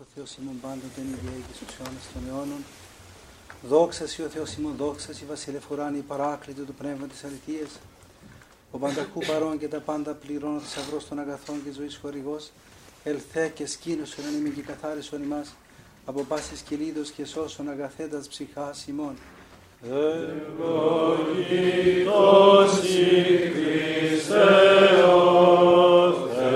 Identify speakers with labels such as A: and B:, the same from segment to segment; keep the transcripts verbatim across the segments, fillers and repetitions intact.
A: ο Θεός ημών πάντοτε εν διαίγης τους αιώνας των αιώνων. Δόξα σοι ο Θεός ημών, δόξα σοι βασιλεφοράνη παράκλητο του πνεύμα της αληθείας. Ο πανταχού παρών και τα πάντα πληρώνω θησαυρός των αγαθών και ζωής χορηγός. Ελθέ και σκήνωσον εν ημί και καθάρισον ημάς από πάσης κυλίδος και σώσον αγαθέντας ψυχάς ημών.
B: Ευλογητός η Χριστέ ο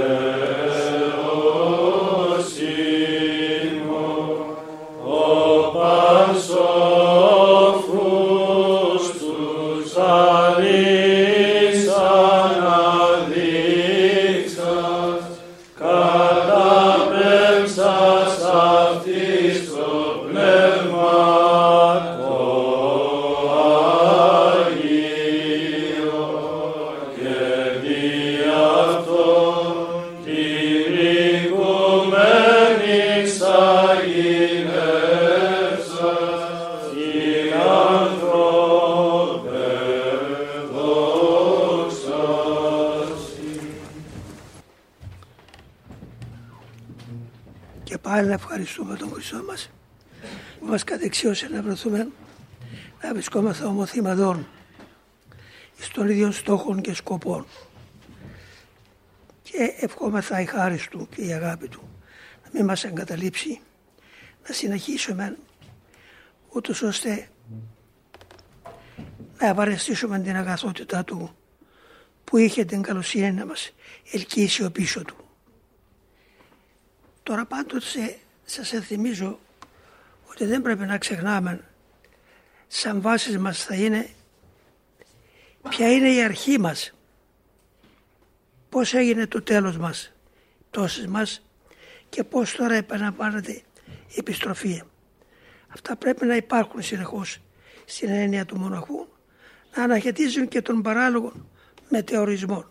B: Θεός ημών, ο πασόφρους τους αλείς αναδείξας, καταπέμψας αυτής το πνεύμα
C: Πάλι να ευχαριστούμε τον Χριστό μας που μας κατεξίωσε να βρεθούμε να βρισκόμαστε ομοθυμαδών εις των ίδιων στόχων και σκοπών, και ευχόμεθα η χάρις Του και η αγάπη Του να μην μας εγκαταλείψει, να συνεχίσουμε ούτως ώστε να ευαρεστήσουμε την αγαθότητά Του που είχε την καλοσύνη να μας ελκύσει ο πίσω Του. Τώρα πάντοτε σας ενθυμίζω ότι δεν πρέπει να ξεχνάμε σαν βάσεις μας θα είναι ποια είναι η αρχή μας, πώς έγινε το τέλος μας, πτώσεις μας και πώς τώρα επαναλαμβάνεται η επιστροφή. Αυτά πρέπει να υπάρχουν συνεχώς στην έννοια του μοναχού, να αναχαιτίζουν και τον παράλογο μετεωρισμό.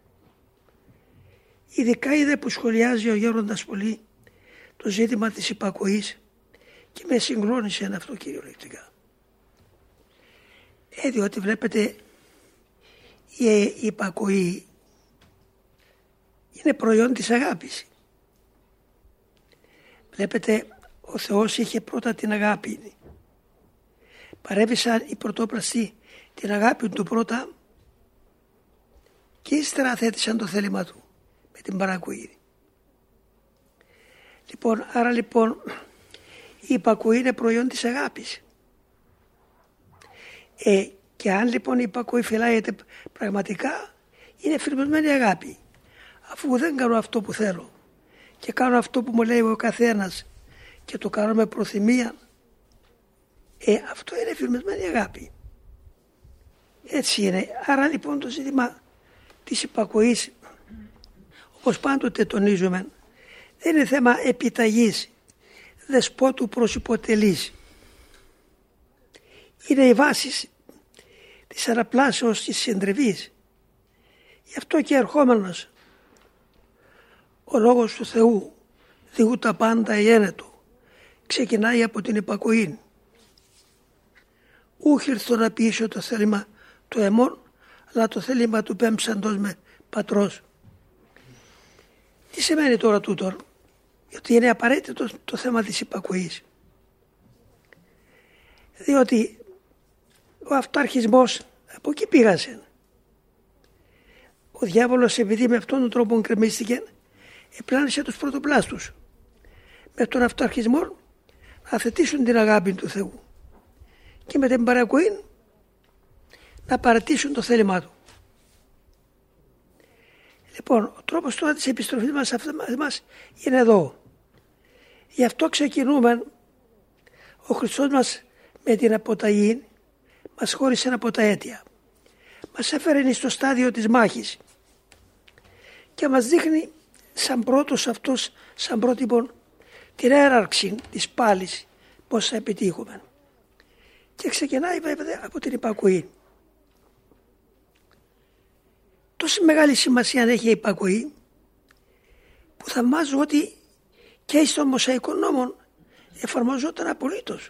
C: Ειδικά είδε που σχολιάζει ο Γέροντας πολύ το ζήτημα της υπακοής και με συγκλώνησε αυτό κυριολεκτικά. Ε, διότι βλέπετε η υπακοή είναι προϊόν της αγάπης. Βλέπετε ο Θεός είχε πρώτα την αγάπη. Παρέβησαν οι πρωτόπλαστοι την αγάπη του πρώτα και ύστερα θέτησαν το θέλημα του με την παρακοή. Λοιπόν, άρα λοιπόν η υπακοή είναι προϊόν της αγάπης. Ε, και αν λοιπόν η υπακοή φυλάγεται πραγματικά, είναι φυλμισμένη αγάπη. Αφού δεν κάνω αυτό που θέλω και κάνω αυτό που μου λέει ο καθένας και το κάνω με προθυμία, ε, αυτό είναι φυλμισμένη αγάπη. Έτσι είναι. Άρα λοιπόν το ζήτημα της υπακοής, όπως πάντοτε τονίζουμε, δεν είναι θέμα επιταγής, δεσπότου προς υποτελής. Είναι οι βάσεις της αναπλάσεως της συντριβής. Γι' αυτό και ερχόμενος ο λόγος του Θεού, διού τα πάντα εγένετο, ξεκινάει από την υπακοή. Ούχ ήρθω να πείσω το θέλημα του εμών, αλλά το θέλημα του πέμψαντος με πατρός. Τι σημαίνει τώρα τούτο? Γιατί είναι απαραίτητο το θέμα της υπακοής. Διότι ο αυταρχισμός από εκεί πήγασε. Ο διάβολος, επειδή με αυτόν τον τρόπο γκρεμίστηκε, επλάνησε τους πρωτοπλάστους με τον αυταρχισμό να αθετήσουν την αγάπη του Θεού και με την παρακοή να παρατήσουν το θέλημά του. Λοιπόν, ο τρόπος τώρα της επιστροφής μας σε μας είναι εδώ. Γι' αυτό ξεκινούμε. Ο Χριστός μας με την αποταγή μας χώρισε από τα αίτια. Μας έφερε στο στάδιο της μάχης και μας δείχνει σαν πρώτος αυτός, σαν πρότυπο, την έναρξη της πάλης, πώς θα επιτύχουμε. Και ξεκινάει βέβαια από την υπακοή. Τόση μεγάλη σημασία έχει η υπακοή, που θαυμάζω ότι και στον Μωσαϊκό νόμο εφαρμοζόταν απολύτως.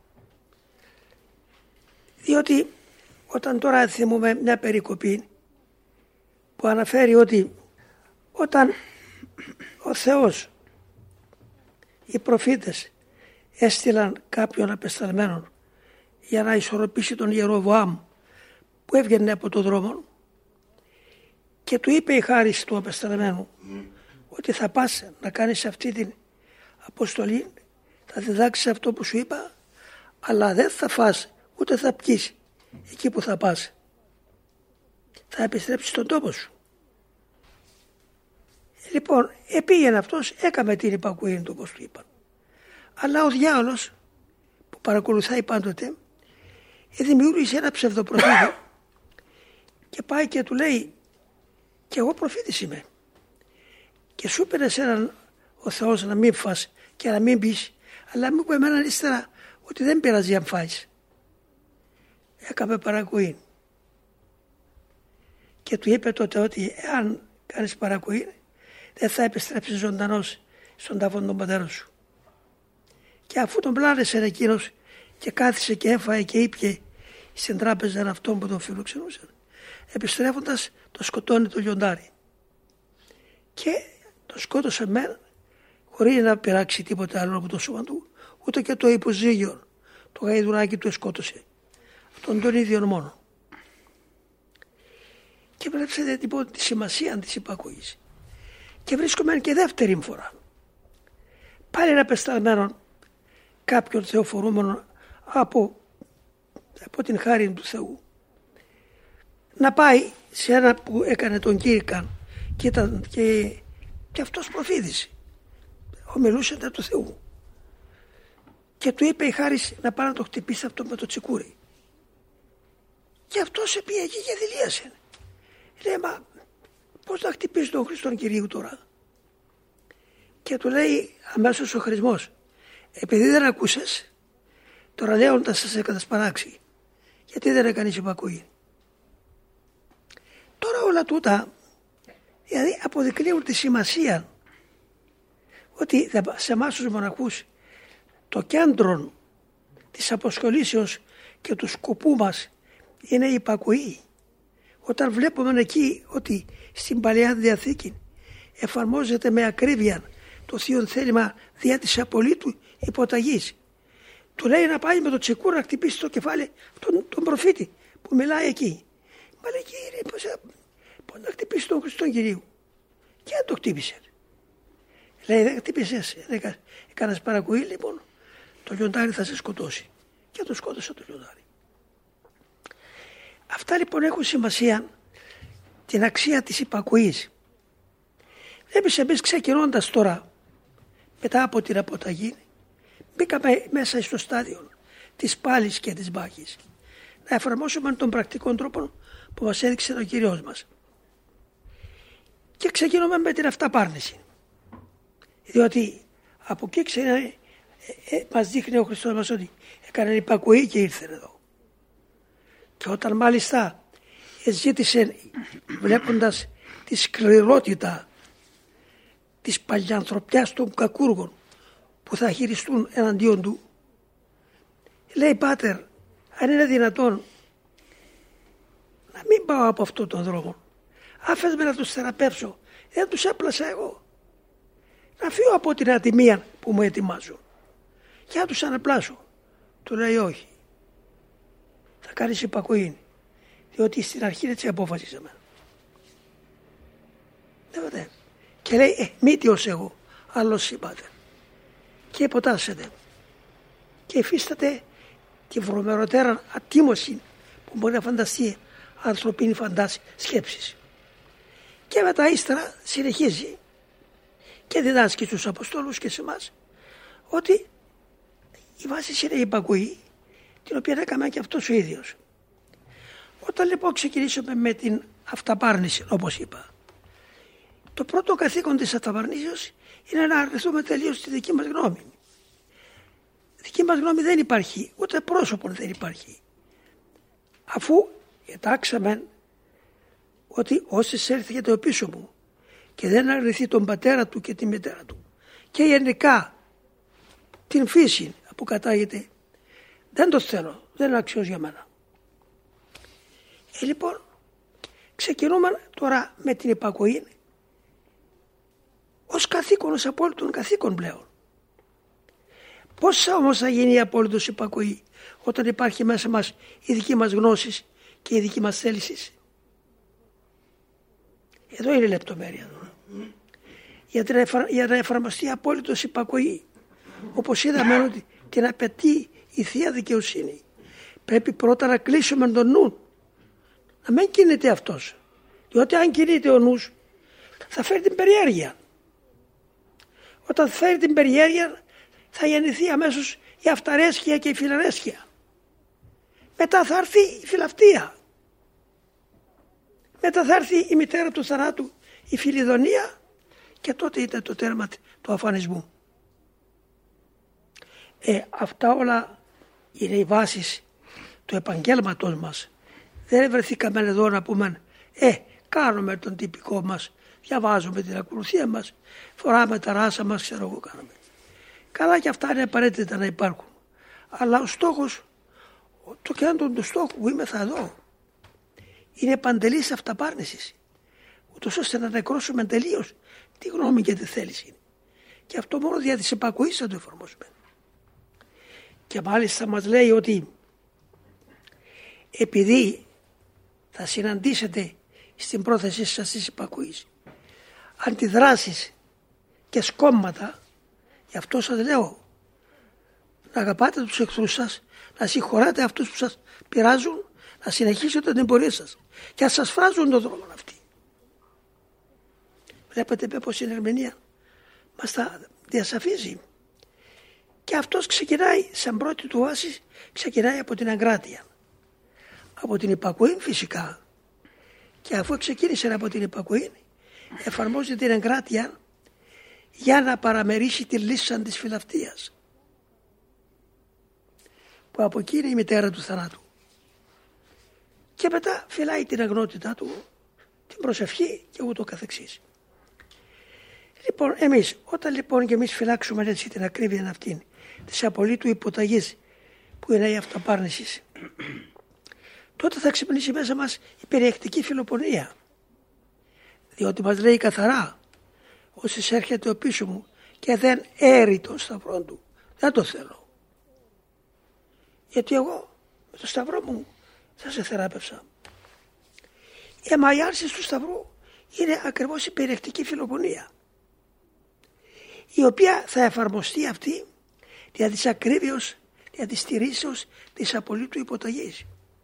C: Διότι όταν τώρα θυμούμε μια περικοπή που αναφέρει ότι όταν ο Θεός οι προφήτες έστειλαν κάποιον απεσταλμένον για να ισορροπήσει τον Ιεροβοάμ που έβγαινε από τον δρόμο και του είπε η χάρις του απεσταλμένου mm. ότι θα πας να κάνεις αυτή την αποστολή, θα διδάξεις αυτό που σου είπα, αλλά δεν θα φας ούτε θα πιείς εκεί που θα πας. Θα επιστρέψεις στον τόπο σου. Λοιπόν, επήγαινε αυτός, έκαμε την υπακοή του όπως του είπαν. Αλλά ο διάολος που παρακολουθάει πάντοτε δημιούργησε ένα ψευδοπροφήτη και πάει και του λέει και εγώ προφήτης είμαι και σου είπε σε έναν ο Θεός να μην φας και να μην πεις, αλλά μου είπε εμένα ύστερα ότι δεν πειράζει αν φάεις. Έκαμε παρακοή και του είπε τότε ότι εάν κάνεις παρακοή δεν θα επιστρέψεις ζωντανός στον τάφο των πατέρων σου. Και αφού τον πλάνεσε εκείνος και κάθισε και έφαε και ήπιε στην τράπεζα αυτών που τον φιλοξενούσαν, επιστρέφοντας το σκοτώνει το λιοντάρι. Και το σκότωσε μεν χωρίς να πειράξει τίποτα άλλο από το σώμα του, ούτε και το υποζύγιο, το γαϊδουράκι του σκότωσε. Αυτόν τον ίδιο μόνο. Και βλέπετε λοιπόν τη σημασία της υπακοής. Και βρίσκομαι και δεύτερη φορά. Πάλι ένα πεσταλμένο κάποιον θεοφορούμενο από, από την χάρη του Θεού να πάει σε ένα που έκανε τον Κήρυκαν και, ήταν, και, και αυτός προφήτησε. Ομιλούσε του Θεού. Και του είπε η χάρις να πάει να το χτυπήσει αυτό με το τσικούρι. Και αυτός πήγε εκεί και δηλίασε. Λέει, μα πώς να χτυπήσει τον Χριστόν Κυρίου τώρα? Και του λέει αμέσως ο χρησμός, επειδή δεν ακούσες, τώρα λέω να σας κατασπαράξει. Γιατί δεν έκανες υπακοή? Τώρα όλα τούτα δηλαδή αποδεικνύουν τη σημασία ότι σε εμάς τους μοναχούς το κέντρο της αποσχολήσεως και του σκοπού μας είναι η υπακοή. Όταν βλέπουμε εκεί ότι στην Παλαιά Διαθήκη εφαρμόζεται με ακρίβεια το θείο θέλημα δια της απολύτου υποταγής. Του λέει να πάει με το τσεκούρ να χτυπήσει το κεφάλι τον, τον προφήτη που μιλάει εκεί. Μα λέει, κύριε, πώς, πώς να χτυπήσει τον Χριστόν Κυρίου? Και αν το χτύπησε. Λέει, δεν χτύπησες, έκανας παρακοή, λοιπόν, το λιοντάρι θα σε σκοτώσει. Και το σκότωσε το λιοντάρι. Αυτά λοιπόν έχουν σημασία την αξία της υπακοής. Βλέπεις εμείς ξεκινώντας τώρα μετά από την αποταγή μπήκαμε μέσα στο στάδιο της πάλης και της μάχης να εφαρμόσουμε τον πρακτικό τρόπο που μας έδειξε ο Κύριος μας. Και ξεκινούμε με την αυταπάρνηση. Διότι από εκεί ξένα, ε, ε, μας δείχνει ο Χριστός μας ότι έκανε υπακοή και ήρθε εδώ. Και όταν μάλιστα ζήτησε βλέποντας τη σκληρότητα της παλιανθρωπιάς των κακούργων που θα χειριστούν εναντίον του, λέει, Πάτερ, αν είναι δυνατόν να μην πάω από αυτόν τον δρόμο, άφες με να τους θεραπεύσω, δεν τους έπλασα εγώ, να φύγω από την ατιμία που μου ετοιμάζω και να τους αναπλάσω. Του λέει, όχι, θα κάνεις υπακοή, διότι στην αρχή έτσι αποφασίσαμε. Ναι, και λέει, ε, μήτιος εγώ, άλλος είπατε. Και υποτάσσεται. Και υφίσταται τη βρωμεροτέρα ατίμωση που μπορεί να φανταστεί ανθρωπίνη φαντάση σκέψης. Και μετά ύστερα συνεχίζει και διδάσκει στους Αποστόλους και σε εμάς ότι η βάση είναι η υπακοή, την οποία έκαμε και αυτός ο ίδιος. Όταν λοιπόν ξεκινήσουμε με την αυταπάρνηση, όπως είπα, το πρώτο καθήκον της αυταπαρνήσεως είναι να αρνηθούμε τελείως τη δική μας γνώμη. Δική μας γνώμη δεν υπάρχει, ούτε πρόσωπον δεν υπάρχει. Αφού ετάξαμε ότι όσοι έρθετε ο πίσω μου και δεν αρνηθεί τον πατέρα του και τη μητέρα του και γενικά την φύση που κατάγεται, δεν το θέλω, δεν είναι αξιός για μένα. Ε, λοιπόν, ξεκινούμε τώρα με την υπακοή ως καθήκον, ως απόλυτον καθήκον πλέον. Πώς όμως θα γίνει η απόλυτος υπακοή όταν υπάρχει μέσα μας η δική μας γνώση και η δική μας θέληση? Εδώ είναι η λεπτομέρεια. Για να εφαρμοστεί η απόλυτος υπακοή, όπως είδαμε ότι την απαιτεί η Θεία Δικαιοσύνη, πρέπει πρώτα να κλείσουμε τον νου, να μην κινείται αυτός, διότι αν κινείται ο νους θα φέρει την περιέργεια. Όταν φέρει την περιέργεια θα γεννηθεί αμέσως η αυταρέσκεια και η φιλαρέσκεια. Μετά θα έρθει η φιλαυτία. Μετά θα έρθει η μητέρα του θανάτου, η φιλιδονία, και τότε ήταν το τέρμα του αφανισμού. Ε, αυτά όλα είναι οι βάσεις του επαγγέλματος μας. Δεν βρεθήκαμε εδώ να πούμε ε, κάνουμε τον τυπικό μας, διαβάζουμε την ακολουθία μας, φοράμε τα ράσα μας, ξέρω εγώ κάνουμε. Καλά, και αυτά είναι απαραίτητα να υπάρχουν. Αλλά ο στόχος, το κέντρο του στόχου που είμαι θα εδώ, είναι παντελής αυταπάρνησης, ούτως ώστε να νεκρώσουμε τελείως τη γνώμη και τη θέληση. Και αυτό μόνο δια της επακοής θα το εφαρμόσουμε. Και μάλιστα μας λέει ότι επειδή θα συναντήσετε στην πρόθεσή σας της υπακοής αντιδράσεις και σκόμματα, γι' αυτό σας λέω να αγαπάτε τους εχθρούς σας, να συγχωράτε αυτούς που σας πειράζουν, να συνεχίσετε την πορεία σας και να σας φράζουν τον δρόμο αυτοί. Βλέπετε πως η ερμηνεία μας τα διασαφίζει. Και αυτός ξεκινάει, σαν πρώτη του βάση, ξεκινάει από την αγκράτεια. Από την υπακοή φυσικά. Και αφού ξεκίνησε από την υπακοή, εφαρμόζει την αγκράτεια για να παραμερίσει τη λύσσα της φιλαυτίας. Που από εκεί είναι η μητέρα του θανάτου. Και μετά φυλάει την αγνότητά του, την προσευχή και ούτω καθεξής. Λοιπόν, εμείς, όταν λοιπόν και εμείς φυλάξουμε έτσι την ακρίβεια αυτήν της απολύτου υποταγής που είναι η αυταπάρνηση, τότε θα ξυπνήσει μέσα μας η περιεκτική φιλοπονία. Διότι μας λέει καθαρά, όσοι έρχεται ο πίσω μου και δεν έρει τον σταυρό του, δεν το θέλω. Γιατί εγώ με το σταυρό μου θα σε θεράπευσα. Η αμαγιάρση του σταυρού είναι ακριβώς η περιεκτική φιλοπονία, η οποία θα εφαρμοστεί αυτή δια της ακρίβεως, δια της στηρίσεως της απολύτου υποταγής.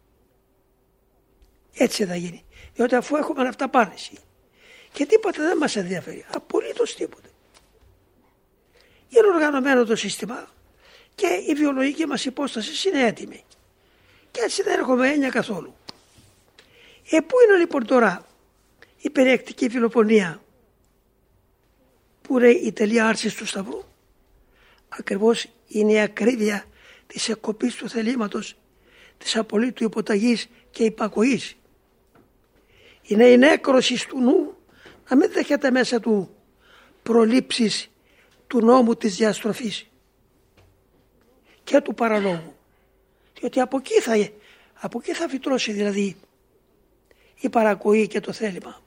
C: Έτσι θα γίνει. Διότι αφού έχουμε αυταπάρνηση και τίποτα δεν μας ενδιαφέρει, απολύτως τίποτα, είναι οργανωμένο το σύστημα και η βιολογική μας υπόσταση είναι έτοιμη. Και έτσι δεν έχουμε έννοια καθόλου. Ε, πού είναι λοιπόν τώρα η περιεκτική φιλοπονία που είναι η τελεία άρσης του σταυρού? Ακριβώς είναι η ακρίβεια της εκκοπής του θελήματος, της απολύτου υποταγής και υπακοής. Είναι η νέκρωση του νου να μην δέχεται μέσα του προλήψεις του νόμου της διαστροφής και του παραλόγου. Διότι από εκεί θα, από εκεί θα φυτρώσει δηλαδή η παρακοή και το θέλημα.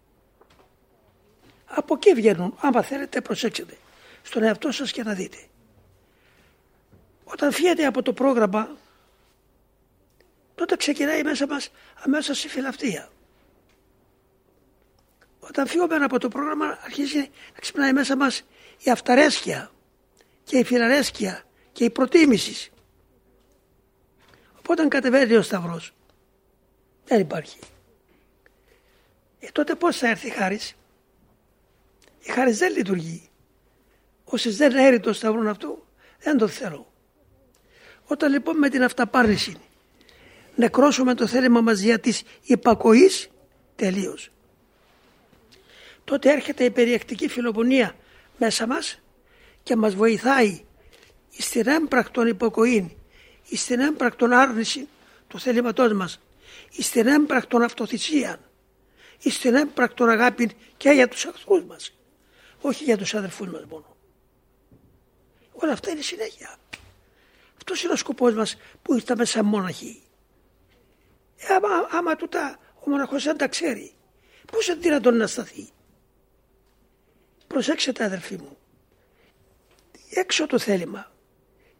C: Από εκεί βγαίνουν. Άμα θέλετε προσέξτε στον εαυτό σας και να δείτε. Όταν φύγετε από το πρόγραμμα, τότε ξεκινάει μέσα μας αμέσως η φιλαυτία. Όταν φύγουμε από το πρόγραμμα αρχίζει να ξυπνάει μέσα μας η αυταρέσκεια και η φιλαρέσκεια και η προτίμηση. Οπότε κατεβαίνει ο σταυρός. Δεν υπάρχει. Ε, τότε πώς θα έρθει η χάρις? Η χάρις δεν λειτουργεί. Όσοι δεν έρει το σταυρό αυτού, δεν το θέλω. Όταν λοιπόν με την αυταπάρνηση νεκρώσουμε το θέλημα μας για της υπακοής τελείως, τότε έρχεται η περιεκτική φιλοπονία μέσα μας και μας βοηθάει στην έμπρακτον υπακοή, στην έμπρακτον άρνηση του θέληματός μας, στην έμπρακτον αυτοθυσία, στην έμπρακτον αγάπη και για τους εχθρούς μας, όχι για τους αδερφούς μας μόνο. Όλα αυτά είναι συνέχεια. Αυτός είναι ο σκοπός μας που ήρθαμε σαν μόναχοι. Ε, άμα, άμα τούτα ο μοναχός δεν τα ξέρει, πώς είναι δυνατόν να σταθεί? Προσέξτε αδερφοί μου, έξω το θέλημα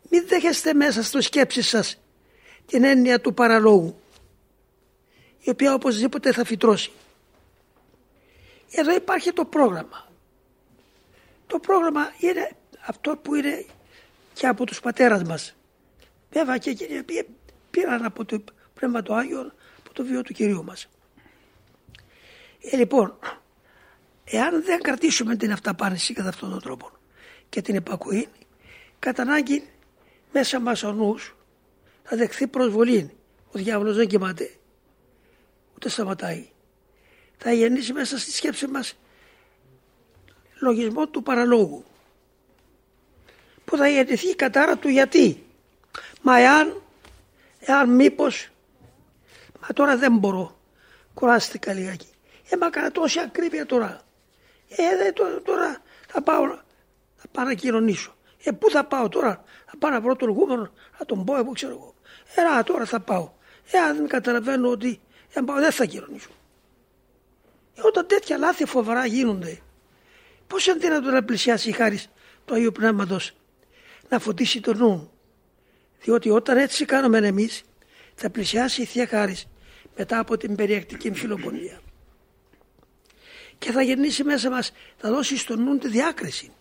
C: μην δέχεστε μέσα στο σκέψη σας την έννοια του παραλόγου, η οποία οπωσδήποτε θα φυτρώσει. Εδώ υπάρχει το πρόγραμμα. Το πρόγραμμα είναι αυτό που είναι και από τους πατέρας μας. Βέβαια και εκείνοι οι οποίοι πήραν από το Πνεύμα του Άγιο, από το βίο του Κυρίου μας. Ε, λοιπόν, εάν δεν κρατήσουμε την αυταπάρνηση κατά αυτόν τον τρόπο και την υπακοή, κατά ανάγκη μέσα μας ο νους θα δεχθεί προσβολή. Ο διάβολος δεν κοιμάται, ούτε σταματάει. Θα γεννήσει μέσα στη σκέψη μας λογισμό του παραλόγου, που θα γεννηθεί η κατάρα του γιατί. Μα εάν, εάν μήπως, μα τώρα δεν μπορώ, κουράστηκα λιγάκι. Ε, μα έκανα τόση ακρίβεια τώρα. Ε, δε, τώρα, τώρα θα πάω, θα πάω να κοινωνήσω. Ε, πού θα πάω τώρα, θα πάω να βρω τον ηγούμενο, να τον πω εγώ, ξέρω εγώ. Ε, να, τώρα θα πάω. Ε, αν καταλαβαίνω ότι ε, πάω, δεν θα κοινωνήσω. Ε, όταν τέτοια λάθη φοβερά γίνονται, πώς είναι δυνατόν να πλησιάσει η χάρις του Αγίου Πνεύματος να φωτίσει το νου. Διότι όταν έτσι κάνουμε εμείς, θα πλησιάσει η Θεία Χάρις μετά από την περιεκτική φιλοπονία. Και θα γεννήσει μέσα μας, θα δώσει στον νου τη διάκριση.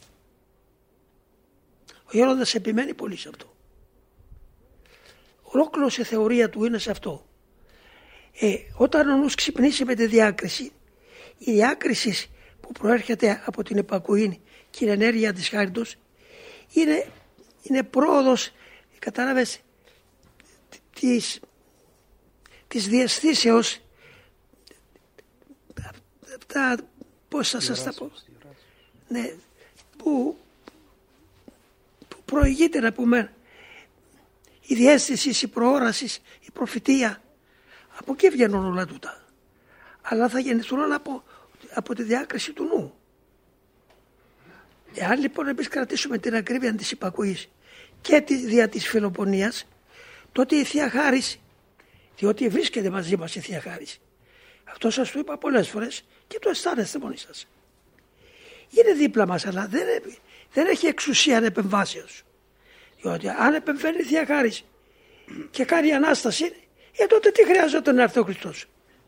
C: Ο Γέροντας επιμένει πολύ σε αυτό. Ολόκληρος η θεωρία του είναι σε αυτό. Ε, όταν ο νους ξυπνήσει με τη διάκριση, η διάκριση που προέρχεται από την υπακοή και η ενέργεια της χάριτος είναι, είναι πρόοδος, κατάλαβες, της, της διαισθήσεως, αυτά, πώς θα σας τα πω, ναι, που, που προηγείται να πούμε η διαίσθηση, η προόραση, η προφητεία, από εκεί βγαίνουν όλα τούτα, αλλά θα γεννηθούν όλα από, από τη διάκριση του νου. Εάν λοιπόν εμείς κρατήσουμε την ακρίβεια της υπακοής και τη δια της φιλοπονίας, τότε η Θεία Χάρις, διότι βρίσκεται μαζί μας η Θεία Χάρις, αυτό σας το είπα πολλές φορές και το αισθάνεστε μόνοι σας, είναι δίπλα μας, αλλά δεν, δεν έχει εξουσία ανεπεμβάσεως. Διότι αν επεμβαίνει η Θεία Χάρις και κάνει Ανάσταση, ε, τότε τι χρειαζόταν να έρθει ο Χριστός,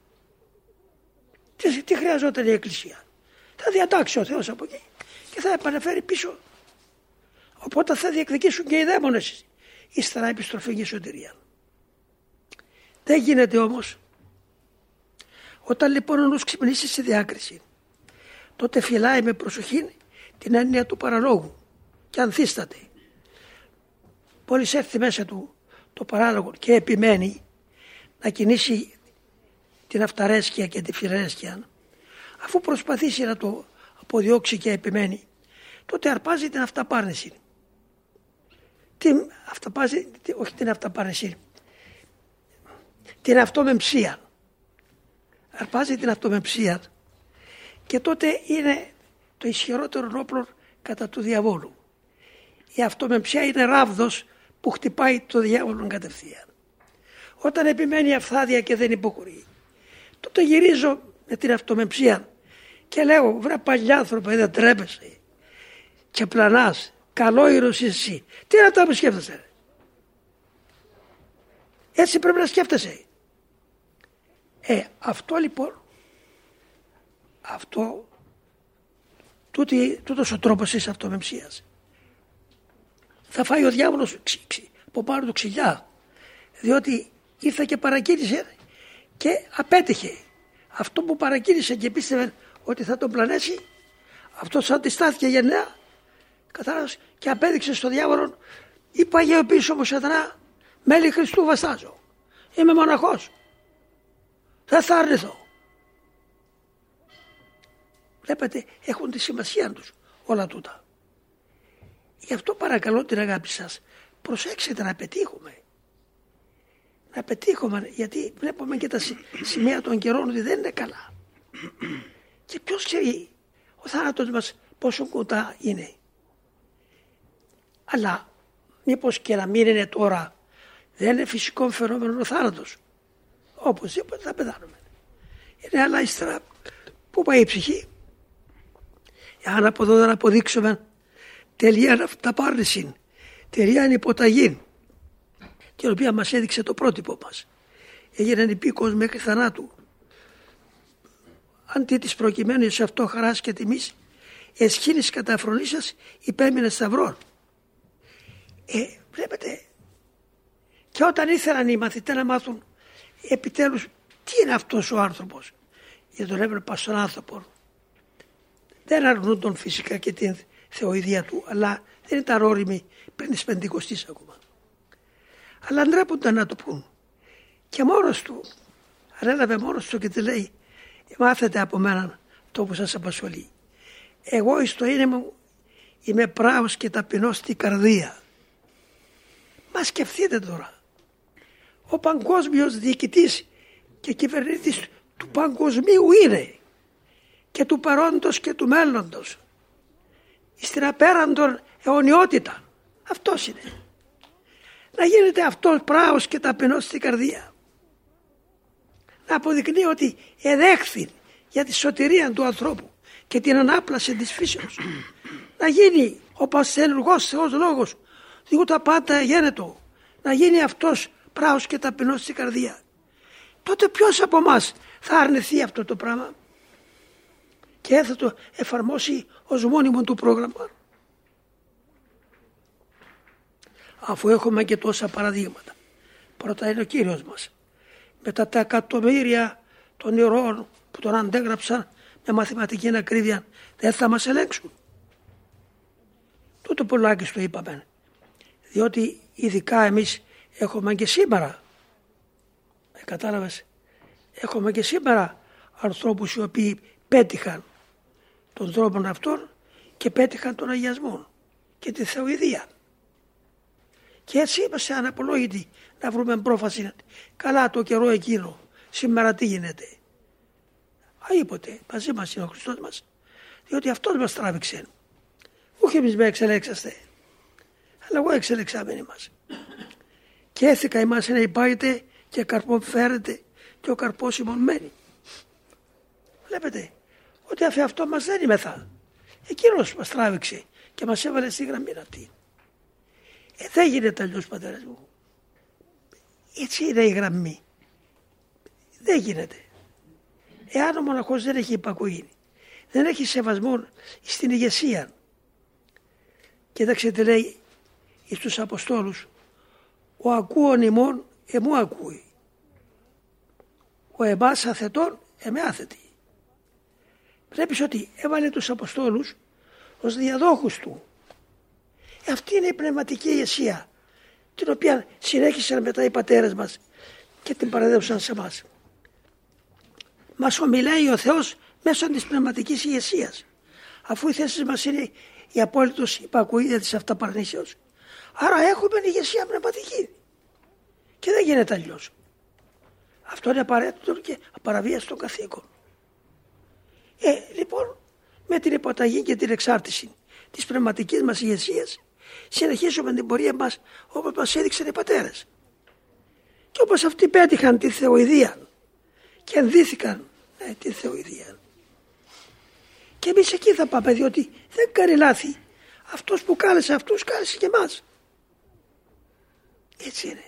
C: τι, τι χρειαζόταν η Εκκλησία, θα διατάξει ο Θεός από εκεί και θα επαναφέρει πίσω. Οπότε θα διεκδικήσουν και οι δαίμονες ύστερα επιστροφή και σωτηρία. Δεν γίνεται όμως. Όταν λοιπόν ο νους ξυπνήσει στη διάκριση, τότε φυλάει με προσοχή την έννοια του παραλόγου και ανθίσταται. Μόλις έρθει μέσα του το παράλογο και επιμένει να κινήσει την αυταρέσκεια και τη φιλαρέσκεια, αφού προσπαθήσει να το αποδιώξει και επιμένει, τότε αρπάζει την αυταπάρνηση. Την αυταπάζει, όχι την αυταπάρνηση, την αυτομεμψία. Αρπάζει την αυτομεμψία και τότε είναι το ισχυρότερο όπλο κατά του διαβόλου. Η αυτομεμψία είναι ράβδος που χτυπάει το διάβολο κατευθείαν. Όταν επιμένει αυθάδεια και δεν υποχωρεί, τότε γυρίζω με την αυτομεμψία και λέω, βρε παλιάνθρωπε, δεν τρέπεσαι και πλανάς, καλόηρος είσαι εσύ. Τι να τα μου σκέφτεσαι. Έτσι πρέπει να σκέφτεσαι. Ε, αυτό λοιπόν, αυτό, τούτη, τούτος ο τρόπος της αυτομεμψίας. Θα φάει ο διάβολος ξυ, ξυ, από πάνω του ξυλιά, διότι ήρθε και παρακίνησε και απέτυχε. Αυτό που παρακίνησε και πίστευε ότι θα τον πλανέσει, αυτός αντιστάθηκε γενναία, κατάλαβες, και απέδειξε στο διάβολο, είπα αγιοποιήσω μου σατανά, μέλη Χριστού βαστάζω. Είμαι μοναχός. Δεν θα αρνηθώ. Βλέπετε, έχουν τη σημασία τους όλα τούτα. Γι' αυτό παρακαλώ την αγάπη σας, προσέξτε να πετύχουμε. Να πετύχουμε, γιατί βλέπουμε και τα σημεία των καιρών ότι δεν είναι καλά. Και ποιος ξέρει ο θάνατος μας πόσο κοντά είναι. Αλλά μήπως και να μην είναι τώρα, δεν είναι φυσικό φαινόμενο ο θάνατος. Οπωσδήποτε θα πεθάνουμε. Είναι άλλα ύστερα που πάει η ψυχή. Αν από εδώ δεν αποδείξουμε τελεία αυταπάρνηση Ταιριάν υποταγήν, την οποία μας έδειξε το πρότυπο μας. Έγιναν υπήκοος μέχρι θανάτου. Αντί της προκειμένου σε αυτό χαράς και τιμής, εσχήνης κατά αφρονήσας υπέμεινε σταυρών. Ε, βλέπετε, και όταν ήθελαν οι μαθητές να μάθουν επιτέλους τι είναι αυτός ο άνθρωπος, γιατί τον έβλεπα στον άνθρωπο, δεν αρνούνταν φυσικά και την θεοειδία του, αλλά δεν ήταν όριμοι πριν της Πεντηκοστής ακόμα. Αλλά ντρέπονταν να το πούν. Και μόνος του, ανέλαβε μόνος του και τη λέει, μάθετε από μένα το που σας απασχολεί. Εγώ εις το είναι μου είμαι πράος και ταπεινός στη καρδία. Μα σκεφτείτε τώρα, ο παγκόσμιος διοικητής και κυβερνήτης του παγκοσμίου είναι και του παρόντος και του μέλλοντος, στην απέραντον αιωνιότητα. Αυτός είναι. Να γίνεται αυτός πράος και ταπεινός στην καρδία. Να αποδεικνύει ότι εδέχθη για τη σωτηρία του ανθρώπου και την ανάπλαση της φύσεως. Να γίνει ο πασθενουργός Θεός λόγος, διότι τα πάντα γένετο. Να γίνει αυτός πράος και ταπεινός στην καρδία. Τότε ποιος από εμάς θα αρνηθεί αυτό το πράγμα και θα το εφαρμόσει ως μόνιμο του πρόγραμμα. Αφού έχουμε και τόσα παραδείγματα. Πρώτα είναι ο Κύριος μας. Μετά τα εκατομμύρια των ηρώων που τον αντέγραψαν με μαθηματική ακρίβεια, δεν θα μας ελέγξουν. Τούτο πολλάκι το είπαμε. Διότι ειδικά εμείς έχουμε και σήμερα, ε, κατάλαβες, έχουμε και σήμερα ανθρώπους οι οποίοι πέτυχαν τον τρόπο αυτόν και πέτυχαν τον αγιασμό και τη θεοειδία. Και έτσι είμαστε αναπολόγητοι να βρούμε πρόφαση. Καλά το καιρό εκείνο, σήμερα τι γίνεται. Αήποτε, μαζί μας είναι ο Χριστός μας, διότι αυτός μας τράβηξε. Όχι εμείς με εξελέξαστε, αλλά εγώ εξελεξάμενοι μας. Και έθικα εμάς να υπάγεται και καρπό φέρεται και ο καρπός ημονμένει. Βλέπετε, ότι αφ' αυτό μας δεν ημεθά. Εκείνος μας τράβηξε και μας έβαλε στη γραμμή αυτή. Ε, δεν γίνεται αλλιώς, πατέρας μου. Έτσι είναι η γραμμή. Δεν γίνεται. Εάν ο μοναχός δεν έχει υπακοή, δεν έχει σεβασμό στην ηγεσία. Κοίταξε τι λέει στους Αποστόλους. Ο ακούων ημών εμού ακούει. Ο εμάς αθετών εμέ άθετη. Βλέπεις ότι έβαλε τους Αποστόλους ως διαδόχους του. Αυτή είναι η πνευματική ηγεσία, την οποία συνέχισαν μετά οι πατέρες μας και την παραδέψαν σε εμάς. Μας ομιλάει ο Θεός μέσω της πνευματικής ηγεσίας, αφού η θέση μας είναι η απόλυτος υπακοή της αυταπαρνήσεως. Άρα έχουμε ηγεσία πνευματική και δεν γίνεται αλλιώς. Αυτό είναι απαραίτητο και απαραβίαστο καθήκον. Ε, λοιπόν, με την υποταγή και την εξάρτηση της πνευματικής μας ηγεσίας συνεχίσουμε την πορεία μας όπως μας έδειξαν οι πατέρες. Και όπως αυτοί πέτυχαν τη θεοειδία και ενδύθηκαν ε, τη θεοειδία. Και εμείς εκεί θα πάμε, διότι δεν κάνει λάθη. Αυτός που κάλεσε αυτούς κάλεσε και εμάς. Έτσι είναι.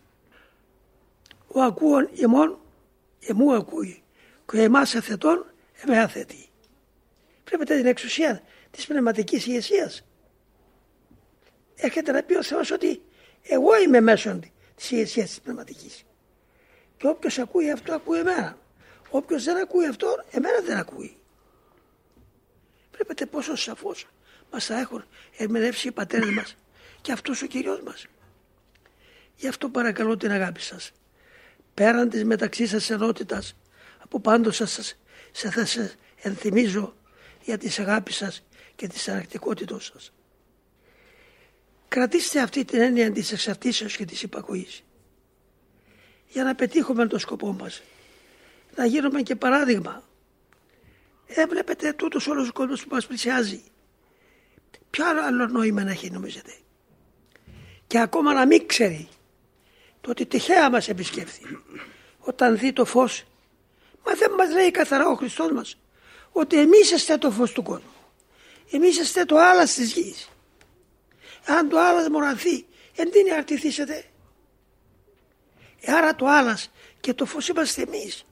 C: Ο ακούων ημών εμού ακούει και εμάς αθετών εμέ αθετεί. Βλέπετε την εξουσία της πνευματικής ηγεσίας. Έρχεται να πει ο Θεός ότι εγώ είμαι μέσον της ηγεσίας της πνευματικής. Και όποιος ακούει αυτό ακούει εμένα. Όποιος δεν ακούει αυτό εμένα δεν ακούει. Βλέπετε πόσο σαφώς μας θα έχουν ερμηνεύσει οι πατέρες μας και αυτός ο Κύριος μας. Γι' αυτό παρακαλώ την αγάπη σας. Πέραν της μεταξύ σας ενότητας, από πάντως σας θα σας ενθυμίζω για τις αγάπη σας και της ανακτικότητός σας. Κρατήστε αυτή την έννοια της εξαρτήσεως και της υπακοής. Για να πετύχουμε τον σκοπό μας. Να γίνουμε και παράδειγμα. Ε, βλέπετε τούτος όλος ο κόσμος που μας πλησιάζει. Ποιο άλλο νόημα να έχει νομίζετε. Και ακόμα να μην ξέρει το ότι τυχαία μας επισκέφθη. Όταν δει το φως, μα δεν μας λέει καθαρά ο Χριστός μας ότι εμείς είστε το φως του κόσμου. Εμείς είστε το άλας της γης. Αν το άλλας μορανθεί, εν τίνει αρτηθήσετε. Άρα το άλλας και το φως είμαστε εμείς.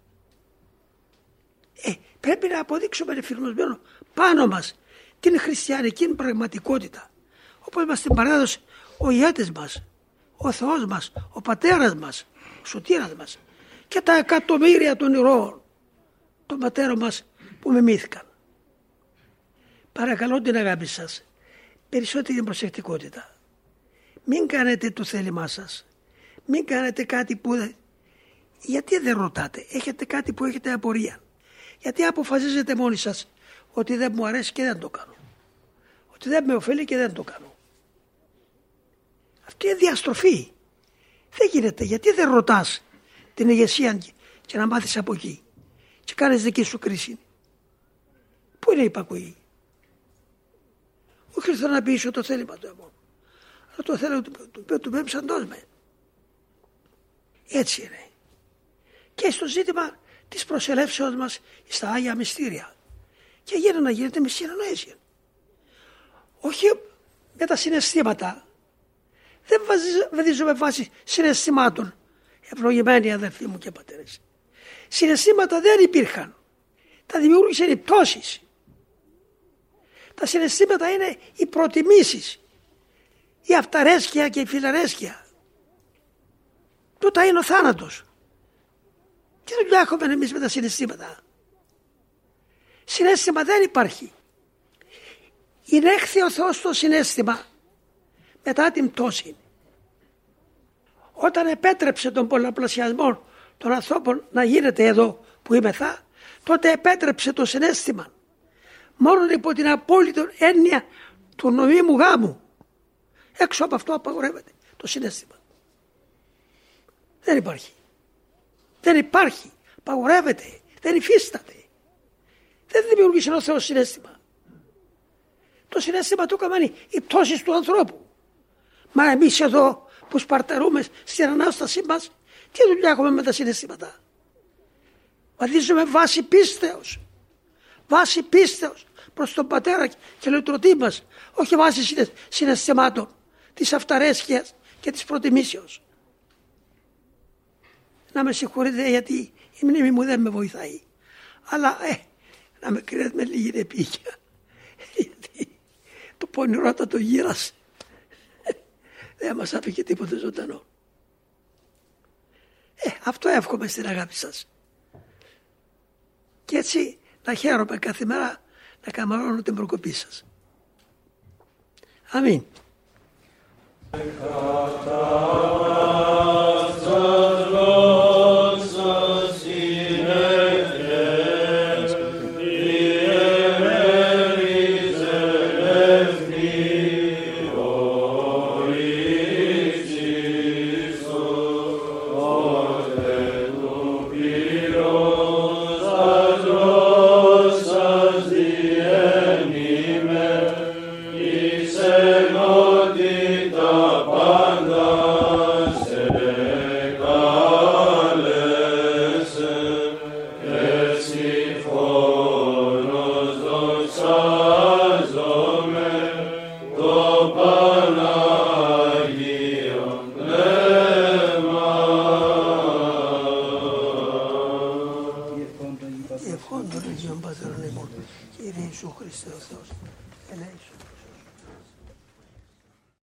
C: Ε, πρέπει να αποδείξουμε εφηρμοσμένο πάνω μας την χριστιανική πραγματικότητα. Όπως μας την παράδοσε ο ηγέτης μας, ο Θεός μας, ο Πατέρας μας, ο Σωτήρας μας και τα εκατομμύρια των ηρώων των πατέρων μας που μιμήθηκαν. Παρακαλώ την αγάπη σας, περισσότερη προσεκτικότητα. Μην κάνετε το θέλημά σας. Μην κάνετε κάτι που δεν... Γιατί δεν ρωτάτε, έχετε κάτι που έχετε απορία. Γιατί αποφασίζετε μόνοι σας ότι δεν μου αρέσει και δεν το κάνω. Ότι δεν με ωφέλει και δεν το κάνω. Αυτή είναι διαστροφή. Δεν γίνεται. Γιατί δεν ρωτάς την ηγεσία και να μάθεις από εκεί και κάνεις δική σου κρίση. Πού είναι η υπακοή? Όχι ήρθα να πείσω το θέλημα του εμών, αλλά το θέλω του, του πέμψαντός με. Έτσι είναι. Και στο ζήτημα της προσελεύσεως μας στα Άγια Μυστήρια. Και γίνεται να γίνεται με συνεννόηση. Όχι με τα συναισθήματα. Δεν βαδίζουμε βάση συναισθημάτων, ευλογημένοι αδελφοί μου και πατέρες. Συναισθήματα δεν υπήρχαν. Τα δημιούργησαν οι πτώσεις. Τα συναισθήματα είναι οι προτιμήσεις, η αυταρέσκεια και η φιλαρέσκεια. Τούτα είναι ο θάνατος. Τι δουλειά έχουμε εμείς με τα συναισθήματα? Συναίσθημα δεν υπάρχει. Ηνέχθη ο Θεός το συναίσθημα μετά την πτώση. Όταν επέτρεψε τον πολλαπλασιασμό των ανθρώπων να γίνεται εδώ που είμεθα, τότε επέτρεψε το συναίσθημα. Μόνο υπό την απόλυτη έννοια του νομίμου γάμου. Έξω από αυτό απαγορεύεται το συναίσθημα. Δεν υπάρχει. Δεν υπάρχει. Απαγορεύεται. Δεν υφίσταται. Δεν δημιουργήσε ο Θεός συναίσθημα. Το συναίσθημα του έκαναν οι πτώσεις του ανθρώπου. Μα εμείς εδώ που σπαρταρούμε στην Ανάστασή μας, τι δουλειά έχουμε με τα συναισθήματα? Βαδίζουμε βάση πίστεως. Βάση πίστεως προς τον Πατέρα και λειτουργή μας, όχι βάση συναισθημάτων της αυταρέσκειας και της προτιμήσεως. Να με συγχωρείτε γιατί η μνήμη μου δεν με βοηθάει, αλλά ε, να με κρίνετε με λίγη επίγεια, γιατί το πονηρότατο γύρας δεν μας άφηκε τίποτε ζωντανό. Ε, αυτό εύχομαι στην αγάπη σας. Και έτσι να χαίρομαι κάθε μέρα να καμαρώνω την προκοπή σας. Αμήν.